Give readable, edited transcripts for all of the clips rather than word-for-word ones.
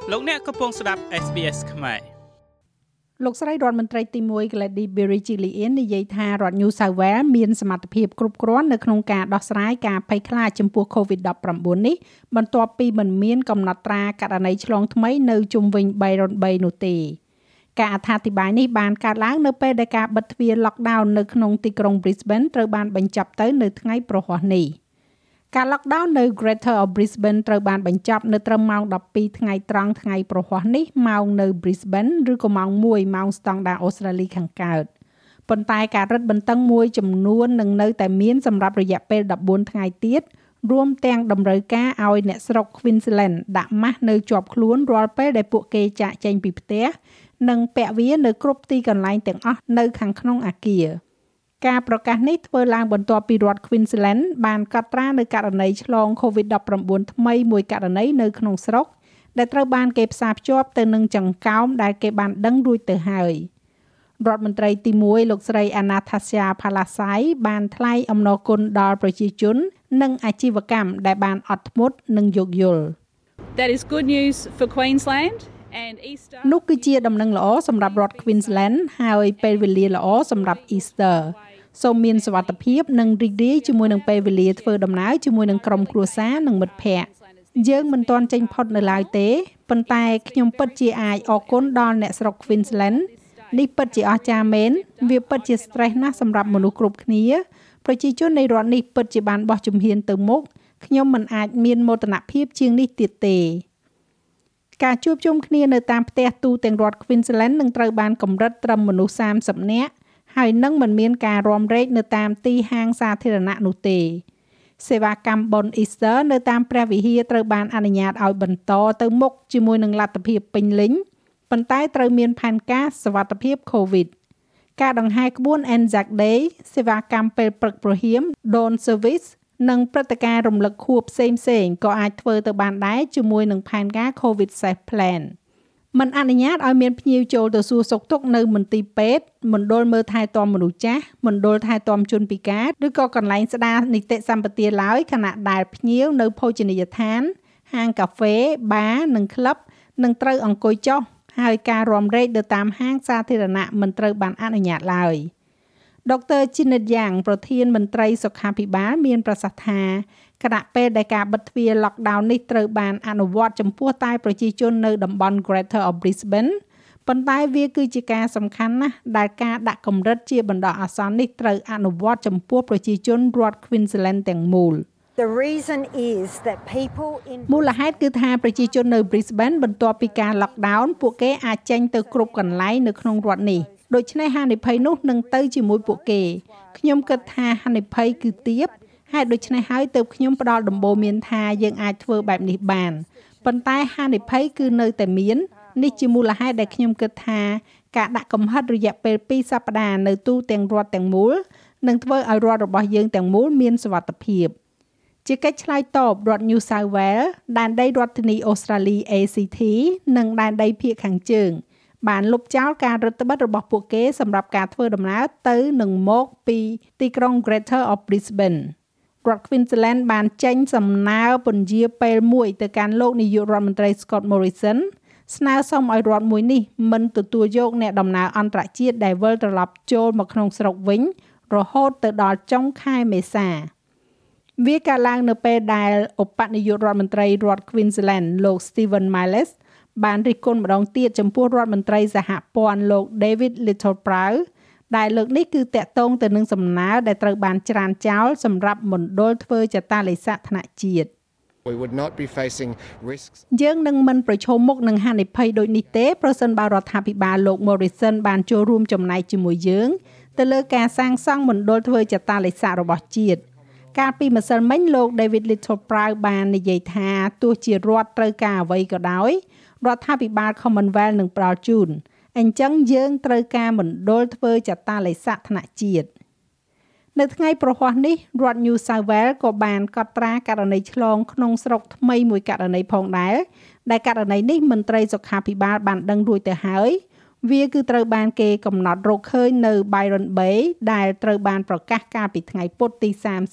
លោកអ្នកកំពុងស្ដាប់ SBS ខ្មែរលោកស្រីរដ្ឋមន្ត្រីទី1 Gladys Berejiklian និយាយថារដ្ឋ New South Wales មានសមត្ថភាពគ្រប់គ្រាន់នៅក្នុងការដោះស្រាយការភ័យខ្លាចចំពោះ COVID-19 នេះបន្ទាប់ពីមិនមានកំណត់ត្រាករណីឆ្លងថ្មីនៅជុំវិញ Byron Bay នោះទេការអត្ថាធិប្បាយនេះបានកើតឡើងនៅពេលដែលការបិទទ្វារ lockdown នៅក្នុងទីក្រុង Brisbane ត្រូវបានបញ្ចប់ទៅនៅថ្ងៃព្រហស្បតិ៍នេះការ lockdown នៅ Greater Brisbane ត្រូវបានបញ្ចប់នៅត្រឹមម៉ោង 12 ថ្ងៃត្រង់ថ្ងៃព្រហស្បតិ៍នេះម៉ោងនៅ Brisbane ឬក៏ម៉ោង 1 ម៉ោងស្តង់ដារអូស្ត្រាលីខាងកើតប៉ុន្តែការរឹតបន្តឹងមួយចំនួននឹងនៅតែមានសម្រាប់រយៈពេល14ថ្ងៃទៀតរួមទាំងតម្រូវការឲ្យអ្នកស្រុក Queensland ដាក់ម៉ាស់នៅជាប់ខ្លួនរាល់ពេលដែលពួកគេចាកចេញពីផ្ទះនិងពាក់វានៅគ្រប់ទីកន្លែងទាំងអស់នៅខាងក្នុងអគារការប្រកាសនេះធ្វើឡើងបន្ទាប់ពីរដ្ឋ Queensland បានកត់ត្រានៅករណីឆ្លង COVID-19 ថ្មីមួយករណីនៅក្នុងស្រុកដែលត្រូវបានគេផ្សារភ្ជាប់ទៅនឹងចង្កោមដែលគេបានដឹងរួចទៅហើយរដ្ឋមន្ត្រីទី1លោកស្រី Anastasia Palaszczuk បានថ្លែងអំណរគុណដល់ប្រជាជននិងអាជីវកម្មដែលបានអត់ធ្មត់និងយោគយល់ That is good news for Queensland and Easter នោះគឺជាដំណឹងល្អសម្រាប់រដ្ឋ Queensland ហើយពេលវេលាល្អសម្រាប់ Easterសូមមានសុវត្ថិភាពនិងរីករាយជាមួយនឹងពេលវេលាធ្វើដំណើរជាមួយនឹងក្រុមគ្រួសារនិងមិត្តភ័ក្តិយើងមិនទាន់ចេញផុតនៅឡើយទេប៉ុន្តែខ្ញុំពិតជាអាចអរគុណដល់អ្នកស្រុក Queensland នេះពិតជាអស្ចារ្យមែនវាពិតជា stress ណាស់សម្រាប់មនុស្សគ្រប់គ្នាប្រជាជននៃរដ្ឋនេះពិតជាបានបោះជំហានទៅមុខខ្ញុំមិនអាចមានមោទនភាពជាងនេះទៀតទេការជួបជុំគ្នានៅតាមផ្ទះទូទាំងរដ្ឋ Queensland នឹងត្រូវបានកម្រិតត្រឹមមនុស្ស30នាក់ហើយនឹងមិនមានការរាំរែកនៅតាមទីហាងសាធារណៈនោះទេសេវាកម្មបុណ្យ Easter នៅតាមព្រះវិហារត្រូវបានអនុញ្ញាតឲ្យបន្តទៅមុខជាមួយនឹងលទ្ធភាពពេញលេញប៉ុន្តែត្រូវមានផែនការសុវត្ថិភាព COVID ការដង្ហែក្បួន Anzac Day សេវាកម្មពេលព្រឹកព្រហៀម Dawn Service និងព្រឹត្តិការណ៍រំលឹកខួបផ្សេងៗក៏អាចធ្វើទៅបានដែរជាមួយនឹងផែនការ COVID Safe Planមិនអនុញ្ញាតឲ្យមានភ្ញៀវចូលទៅសួរសុខទុក្ខនៅមន្ទីរពេទ្យមណ្ឌលមើលថែទាំមនុស្សចាស់មណ្ឌលថែទាំជនពិការឬក៏កន្លែងស្ដារនីតិសម្បទាឡើយខណៈដែលភ្ញៀវនៅភោជនីយដ្ឋានហាងកាហ្វេបារនិងក្លឹបនឹងត្រូវអង្គុយចុះហើយការរាំរែកទៅតាមហាងសាធារណៈមិនត្រូវបានអនុញ្ញាតឡើយដុកទ័រ Janet Young ប្រធានមន្ត្រីសុខាភិបាលមានប្រសាសន៍ថាខណៈពេលដែលការបិទទ្វារ lockdown នេះត្រូវបានអនុវត្តចំពោះតែប្រជាជននៅតំបន់ Greater Brisbane ប៉ុន្តែវាគឺជាការសំខាន់ណាស់ដែលការដាក់កម្រិតជាបណ្ដោះអាសន្ននេះត្រូវអនុវត្តចំពោះប្រជាជនរដ្ឋ Queensland ទាំងមូល The reason is that people in មូលហេតុគឺថាប្រជាជននៅ Brisbane បន្ទាប់ពីការ lockdown ពួកគេអាចចេញទៅគ្រប់កន្លែងនៅក្នុងរដ្ឋនេះដូច្នេះហានិភ័យនោះនឹងទៅជាមួយពួកគេខ្ញុំគិតថាហានិភ័យគឺទាបហេតុដូច្នេះហើយទើបខ្ញុំផ្ដល់ដំបូន្មានថាយើងអាចធ្វើបែបនេះបានប៉ុន្តែហានិភ័យគឺនៅតែមាននេះជាមូលហេតុដែលខ្ញុំគិតថាការដាក់កំហិតរយៈពេល2សប្តាហ៍នៅទូទាំងរដ្ឋទាំងមូលនឹងធ្វើឲ្យរដ្ឋរបស់យើងទាំងមូលមានសុវត្ថិភាពជាកិច្ចឆ្លើយតបរដ្ឋ New South Wales ដែនដីរដ្ឋធានីអូស្ត្រាលី ACT និងដែនដីភាគខាងជើងបានលុបចោលការរឹតបន្តឹងរបស់ពួកគេសម្រាប់ការធ្វើដំណើរទៅនិងមកពីទីក្រុង Greater Brisbane រដ្ឋ Queensland បានចេញសំណើពន្យាពេលមួយទៅកាន់លោកនាយករដ្ឋមន្ត្រី Scott Morrison ស្នើសុំឲ្យរដ្ឋមួយនេះមិនទទួលយកអ្នកដំណើរអន្តរជាតិដែលវិលត្រឡប់ចូលមកក្នុងស្រុកវិញរហូតទៅដល់ចុងខែមេសាវាកើតឡើងនៅពេលដែលឧបនាយករដ្ឋមន្ត្រីរដ្ឋ Queensland លោក Stephen Miles បានរិះគន់ម្ដងទៀតចំពោះរដ្ឋមន្ត្រីសហព័ន្ធលោក David Littleproud ដែលលើកនេះគឺតាក់ទងទៅនឹងសំណើដែលត្រូវបានច្រានចោលសម្រាប់មណ្ឌលធ្វើចតាឡេស័កថ្នាក់ជាតិ We would not be facing risks យើងនឹងមិនប្រឈមមុខនឹងហានិភ័យដូចនេះទេប្រសិនបើរដ្ឋាភិបាលលោក Morrison បានចូលរួមចំណែកជាមួយយើងទៅលើការសាងសង់មណ្ឌលធ្វើចតាឡេស័ករបស់ជាតិកាលពីម្សិលមិញលោក David Littleproud បាននិយាយថាទោះជារដ្ឋត្រូវការអ្វីក៏ដោយរដ្ឋាភិបាល Commonwealth នឹងផ្ដល់ជូនអញ្ចឹងយើងត្រូវការមណ្ឌលធ្វើចតាឡេស័កថ្នាក់ជាតិនៅថ្ងៃប្រហ័សនេះរដ្ឋ New South Wales ក៏បានកត់ត្រាករណីឆ្លងក្នុងស្រុកថ្មីមួយករណីផងដែរដែលករណីនេះមន្ត្រីសុខាភិបាលបានដឹងរួចទៅហើយវាគឺត្រូវបានគេកំណត់រកឃើញនៅ Byron Bay ដែលត្រូវបានប្រកាសកាលពីថ្ងៃពុធទី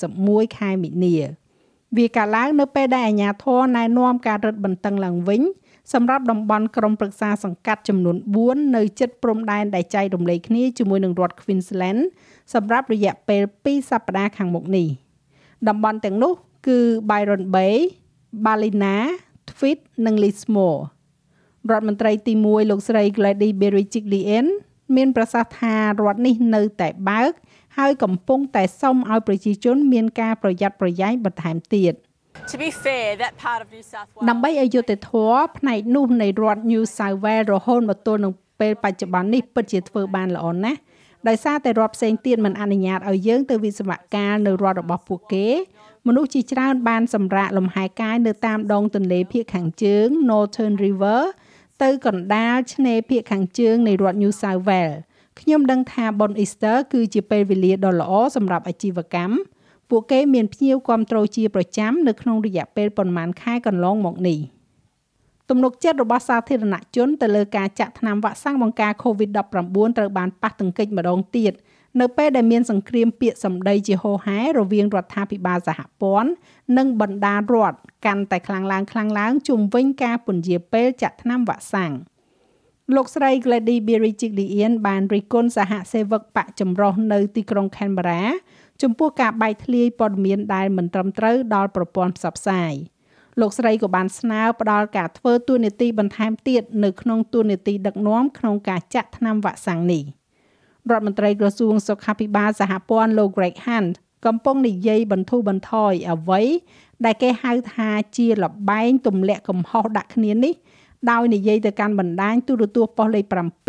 31ខែមីនាវាកើតឡើងនៅពេលដែលអាជ្ញាធរណែនាំការរឹតបន្តឹងឡើងវិញសម្រាប់តំបន់ក្រុមប្រឹក្សាសង្កាត់ចំនួន4នៅជិតព្រំដែនដែលចែករំលែកគ្នាជាមួយនឹងរដ្ឋ Queensland សម្រាប់រយៈពេល2សប្តាហ៍ខាងមុខនេះតំបន់ទាំងនោះគឺ Byron Bay, Ballina, Tweed និង Lismore រដ្ឋមន្ត្រីទី1លោកស្រី Gladys Berejiklian មានប្រសាសន៍ថារដ្ឋនេះនៅតែបើកហើយកំពុងតែសុំឲ្យប្រជាជនមានការប្រយ័ត្នប្រយែងបន្ថែមទៀត To be fair, that part of New South Wales ដើម្បីឲ្យយុត្តិធម៌ផ្នែកនោះនៃរដ្ឋ New South Wales រហូតមកទល់នឹងពេលបច្ចុប្បន្ននេះពិតជាធ្វើបានល្អណាស់ដោយសារតែរដ្ឋផ្សេងទៀតមិនអនុញ្ញាតឲ្យយើងទៅវិស្វកម្មនៅរដ្ឋរបស់ពួកគេមនុស្សជាច្រើនបានសម្រាកលំហែកាយនៅតាមដងទន្លេភាគខាងជើង Northern River ទៅកណ្ដាលឆ្នេរភាគខាងជើងនៃរដ្ឋ New South Wales ខ្ញុំដឹងថាបុណ្យ Easter គឺជាពេលវេលាដ៏ល្អសម្រាប់អាជីវកម្មពួកគេមានភ្ញៀវគាំទ្រជាប្រចាំនៅក្នុងរយៈពេលប៉ុន្មានខែកន្លងមកនេះទំនុកចិត្តរបស់សាធារណជនទៅលើការចាក់ថ្នាំវ៉ាក់សាំងបង្ការ COVID-19 ត្រូវបានប៉ះទង្គិចម្ដងទៀតនៅពេលដែលមានសង្គ្រាមពាក្យសម្ដីជាហូរហែរវាងរដ្ឋាភិបាលសហព័ន្ធនិងបណ្ដារដ្ឋកាន់តែខ្លាំងឡើងជុំវិញការពន្យាពេលចាក់ថ្នាំវ៉ាក់សាំងលោកស្រី Gladys Berejiklian បានរិះគន់សហសេវកបកចម្រុះនៅទីក្រុង Canberra ចំពោះការបែកធ្លាយព័ត៌មានដែលមិនត្រឹមត្រូវដល់ប្រព័ន្ធផ្សព្វផ្សាយលោកស្រីក៏បានស្នើផ្ដល់ការធ្វើតួនាទីបន្ថែមទៀតនៅក្នុងតួនាទីដឹកនាំក្នុងការចាក់ថ្នាំវ៉ាក់សាំងនេះរដ្ឋមន្ត្រីក្រសួងសុខាភិបាលសហព័ន្ធលោក Greg Hunt កំពុងនិយាយបន្ធូរបន្ថយអ្វីដែលគេហៅថាជាលបែងទម្លាក់កំហុសដាក់គ្នានេះដោយនិយាយទៅកាន់បណ្ដាញទូរទស្សន៍ប៉ុស្តិ៍លេខ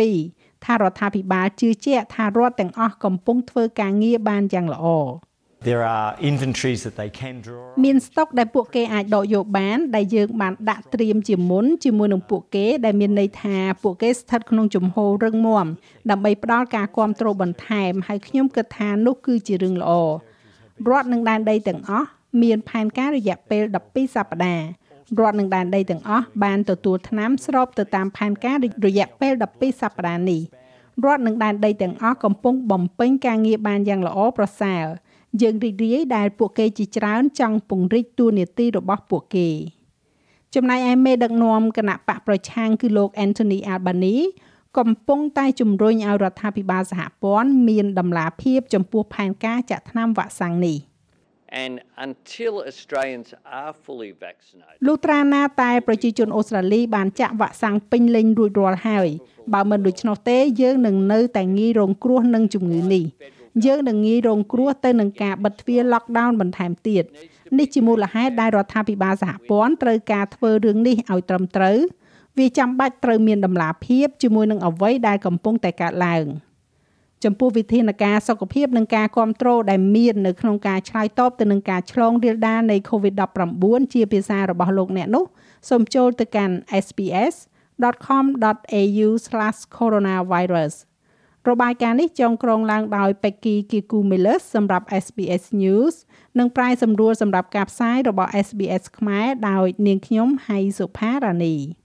7ថារដ្ឋាភិបាលជឿជាក់ថារដ្ឋទាំងអស់កំពុងធ្វើការងារបានយ៉ាងល្អ There are inventories that they can draw មានស្តុកដែលពួកគេអាចដកយកបានដែលយើងបានដាក់ត្រៀមជាមុនជាមួយនឹងពួកគេដែលមានន័យថាពួកគេស្ថិតក្នុងជំហររឹងមាំដើម្បីផ្ដល់ការគាំទ្របន្ថែមហើយខ្ញុំគិតថានោះគឺជារឿងល្អរដ្ឋនិងដែនដីទាំងអស់មានផែនការរយៈពេល12សប្តាហ៍រដ្ឋនិងដែនដីទាំងអស់បានទទួលថ្នាំស្របទៅតាមផែនការរយៈពេល12សប្តាហ៍នេះរដ្ឋនិងដែនដីទាំងអស់កំពុងបំពេញការងារបានយ៉ាងល្អប្រសើរយើងរីករាយដែលពួកគេជាច្រើនចង់ពង្រីកតួនាទីរបស់ពួកគេចំណែកឯមេដឹកនាំគណៈបកប្រឆាំងគឺលោក Anthony Albanese កំពុងតែជំរុញឲ្យរដ្ឋាភិបាលសហព័ន្ធមានតម្លាភាពចំពោះផែនការចាក់ថ្នាំវ៉ាក់សាំងនេះ And until Australians are fully vaccinated លុះត្រាណាតែប្រជាជនអូស្ត្រាលីបានចាក់វ៉ាក់សាំងពេញលេញរួចរាល់ហើយបើមិនដូច្នោះទេយើងនឹងនៅតែងាយរងគ្រោះនឹងជំងឺនេះយើងនឹងងាយរងគ្រោះទៅនឹងការបិទទ្វារ lockdown បន្ថែមទៀតនេះជាមូលហេតុដែលរដ្ឋាភិបាលសហព័ន្ធត្រូវការធ្វើរឿងនេះឲ្យត្រឹមត្រូវវាចាំបាច់ត្រូវមានតម្លាភាពជាមួយនឹងអ្វីដែលកំពុងតែកើតឡើងចំពោះវិធានការសុខភាពនិងការគ្រប់គ្រងដែលមាននៅក្នុងការឆ្លើយតបទៅនឹងការឆ្លងរាលដាលនៃ COVID-19 ជាភាសារបស់លោកអ្នកនោះសូមចូលទៅកាន់ sbs.com.au/coronavirus របាយការណ៍នេះចងក្រងឡើងដោយ Peggy Kikumelos សម្រាប់ SBS News និងប្រាយសម្រួលសម្រាប់ការផ្សាយរបស់ SBS ខ្មែរដោយនាងខ្ញុំហៃសុផារ៉ានី